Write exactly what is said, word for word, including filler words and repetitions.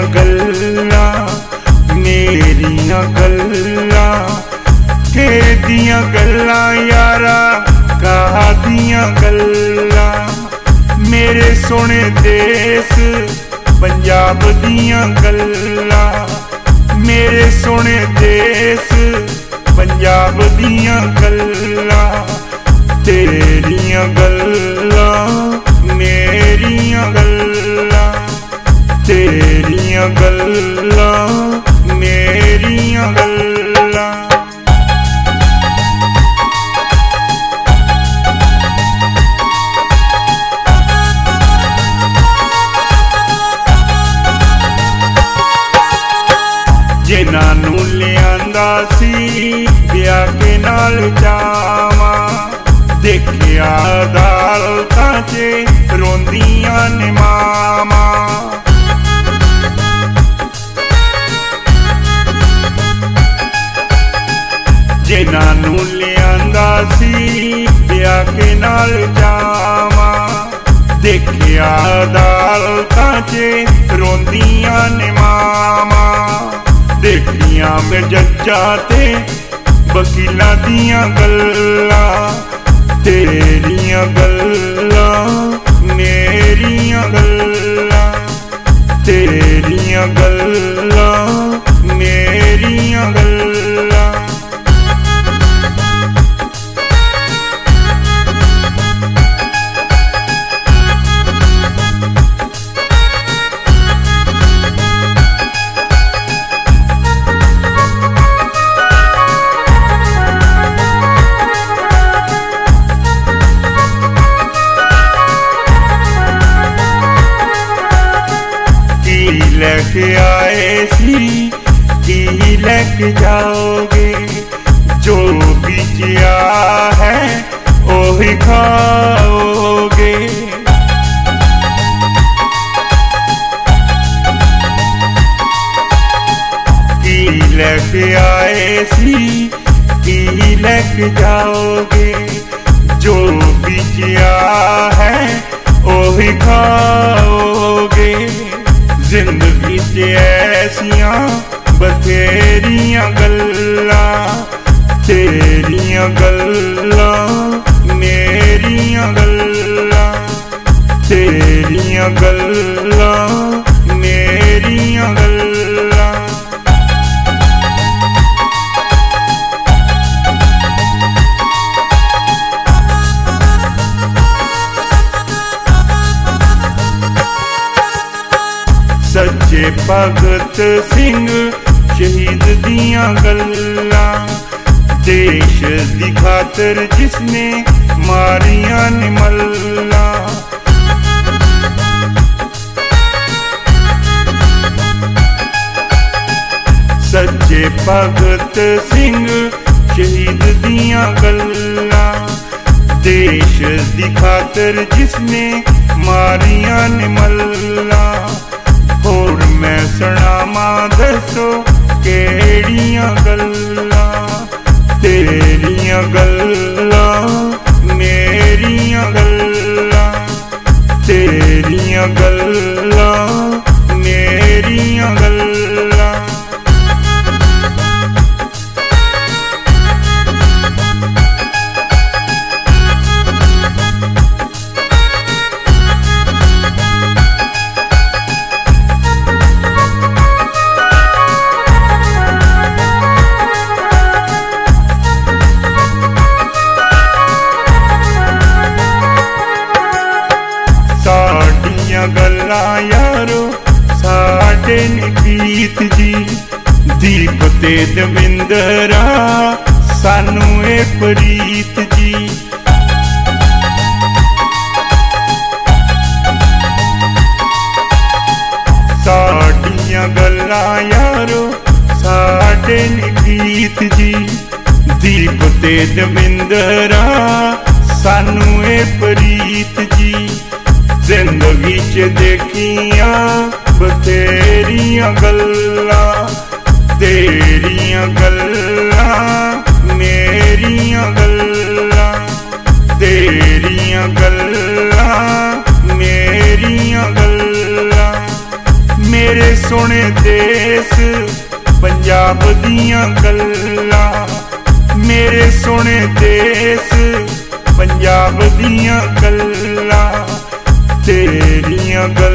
गल्लां मेरियां गल्लां केदियां गल्लां यारा कादियां गल्लां मेरे सोने देश पंजाब दियां गल्लां मेरे सोने देश पंजाब दियां गल्लां तेरियां गल्लां मेरियां गल्लां तेरियां गल्लां मेरियां गल्लां। जिन्हां नूं लियांदा सी ब्याह के नाल जावां देखिया अदालतां च रोंदियां ने मावां जिन्हां नूं लियांदा सी ब्याह के नाल जावां देखिया अदालतां च रोंदियां ने मावां देखियां मैं जज्जा ते वकीलां दियां गल्लां तेरियां गल्लां मेरियां गल्लां तेरियां गल्लां मेरियां गल्लां। लेके आए सी की लेके जाओगे जो बिचिया है ओही खाओगे की लेके आए सी की लेके जाओगे जो बिचिया है ओही खाओगे जिंदगी च ऐसियां बथेरियां गल्लां तेरियां गल्लां मेरियां गल्लां तेरियां गल्लां मेरियां गल्लां। सच्चे भगत सिंह शहीद दियां गल्लां देश दी खातर जिसने मारियां ने मल्लां सच्चे भगत सिंह शहीद दियां गल्लां देश दी खातर जिसने मारियां ने मल्लां। होर मैं सुनावां दसो केड़ियां गल्लां तेरियां गल्लां मेरियां गल्लां तेरियां गल्लां मेरियां गल्लां। गल्लां यारो साडे ने गीत जी दीप ते दविंदरा सानू ए प्रीत जी साडियां गल्लां यारो साडे ने गीत जी दीप ते दविंदरा सानू ए प्रीत जी जिंदगी च देखियां बथेरियां गल्लां तेरियां गल्लां मेरियां गल्लां तेरियां गल्लां मेरियां गल्लां। मेरे सोने देश पंजाब दियां गल्लां, मेरे सोने देश पंजाब दियां गल्लां, तेरियां गल्लां